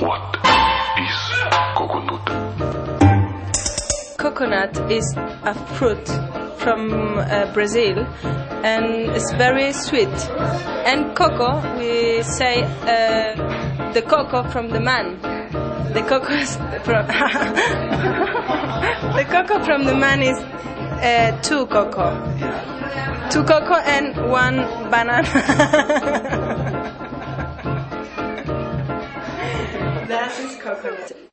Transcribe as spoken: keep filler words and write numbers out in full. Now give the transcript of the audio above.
What is coconut? Coconut is a fruit from uh, Brazil and it's very sweet. And cocoa, we say uh, the cocoa from the man. The cocoa is from the cocoa from the man is uh, two cocoa, two cocoa and one banana. That is coconut.